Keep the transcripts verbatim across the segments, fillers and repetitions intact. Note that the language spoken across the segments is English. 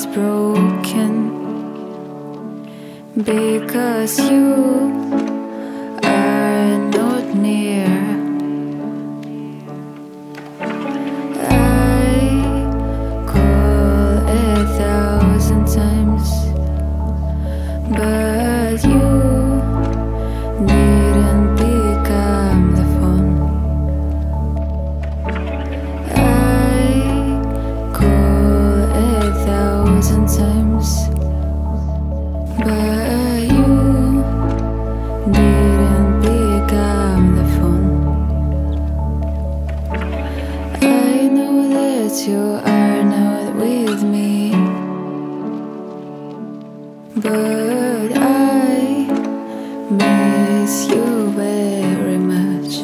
is broken because you are not near. I call a thousand times, but you didn't pick up the phone. I call a thousand times, but you didn't pick up the phone. I know that you are not with me, but I miss you very much.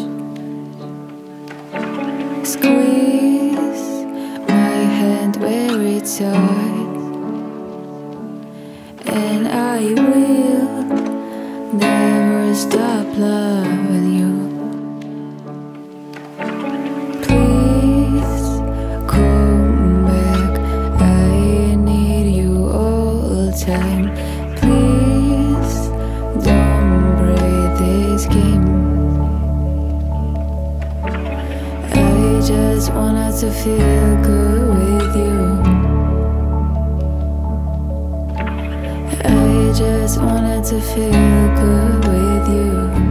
Squeeze my hand very tight, and I will never stop loving you. Please come back, I need you all the time. Please don't break this game. I just wanted to feel good with you. I just wanted to feel good with you.